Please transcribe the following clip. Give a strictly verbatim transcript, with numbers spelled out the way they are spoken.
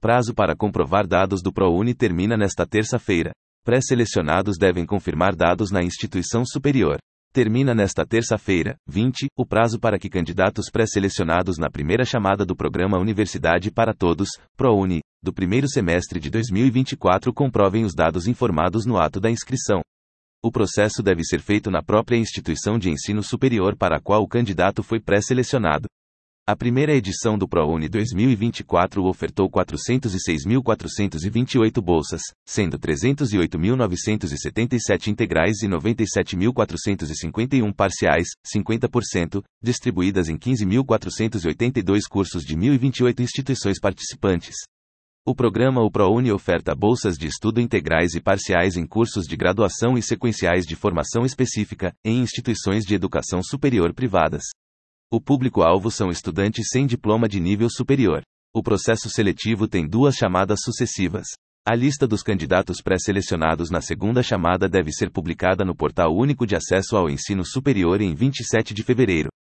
Prazo para comprovar dados do ProUni termina nesta terça-feira. Pré-selecionados devem confirmar dados na instituição superior. Termina nesta terça-feira, vinte, o prazo para que candidatos pré-selecionados na primeira chamada do programa Universidade para Todos, ProUni, do primeiro semestre de dois mil e vinte e quatro comprovem os dados informados no ato da inscrição. O processo deve ser feito na própria instituição de ensino superior para a qual o candidato foi pré-selecionado. A primeira edição do ProUni dois mil e vinte e quatro ofertou quatrocentos e seis mil quatrocentos e vinte e oito bolsas, sendo trezentos e oito mil novecentos e setenta e sete integrais e noventa e sete mil quatrocentos e cinquenta e um parciais, cinquenta por cento, distribuídas em quinze mil quatrocentos e oitenta e dois cursos de mil e vinte e oito instituições participantes. O programa O ProUni oferta bolsas de estudo integrais e parciais em cursos de graduação e sequenciais de formação específica, em instituições de educação superior privadas. O público-alvo são estudantes sem diploma de nível superior. O processo seletivo tem duas chamadas sucessivas. A lista dos candidatos pré-selecionados na segunda chamada deve ser publicada no Portal Único de Acesso ao Ensino Superior em vinte e sete de fevereiro.